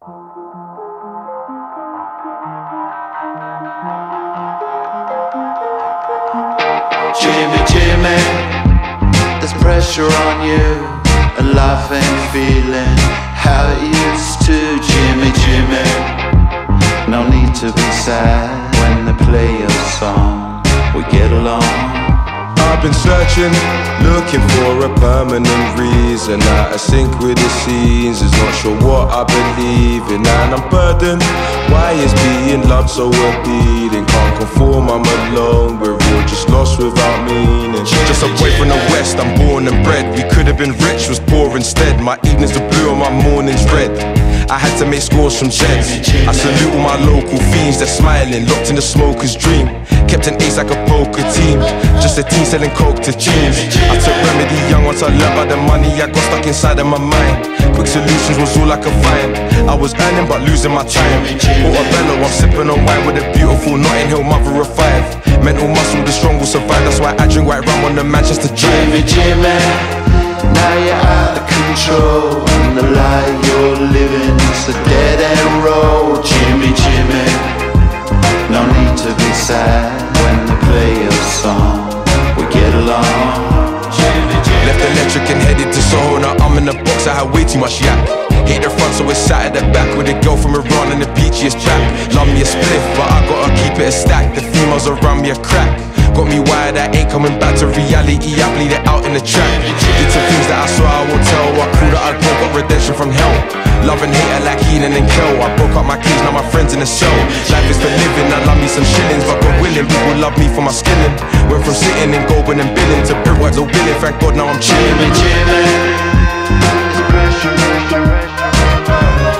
Jimmy, Jimmy, there's pressure on you, and life ain't feeling how it used to. Jimmy, Jimmy, no need to be sad when they play your song. We get along. I've been searching, looking for a permanent reason. Out of sync with the scenes, is not sure what I believe in. And I'm burdened, why is being loved so appealing? Can't conform, I'm alone, we're all just lost without meaning. Just away from the west, I'm born and bred. We could have been rich, was poor instead. My evenings are blue and my mornings red. I had to make scores from Jets. I salute all my local fiends, they're smiling, locked in the smoker's dream. Kept an ace like a poker team, just a team selling coke to teens. I took remedy young once I learned about the money I got stuck inside of my mind. Quick solutions was all I could find. I was earning but losing my time. Portobello, I'm sipping on wine with a beautiful Notting Hill mother of 5. Mental muscle, the strong will survive. That's why I drink white rum on the Manchester Drive. Jimmy, Jimmy, now you're out of control, and the life you're living is a dead-end road. Jimmy, Jimmy, no need to be sad when they play your song. We get along. Jimmy, Jimmy. Left electric and headed to Soho. Now I'm in the box, I had way too much yak. Hate the front so it's sat at the back, with a girl from Iran and the peachiest back. Love me a spliff, but I gotta keep it a stack. The females around me a crack. Got me wired, I ain't coming back to reality. I bleed it out in the track. Did some things that I swear I won't tell. I cool that I broke, got redemption from hell. Love and hate like Heenan and Kel. I broke up my keys, now my friends in the cell. Life is for living, I love me some shillings, but God willing, people love me for my skilling. Went from sitting and going and billing to brickworks or billing. Thank God now I'm chilling. Jimmy, Jimmy, it's pressure, pressure, pressure.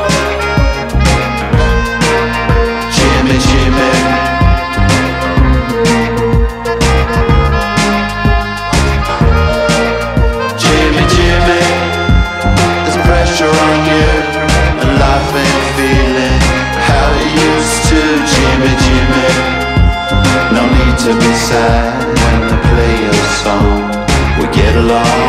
Jimmy, Jimmy. Jimmy, Jimmy, there's pressure on you, and life ain't feeling how it used to. Jimmy, Jimmy, no need to be sad when they play your song. We get along.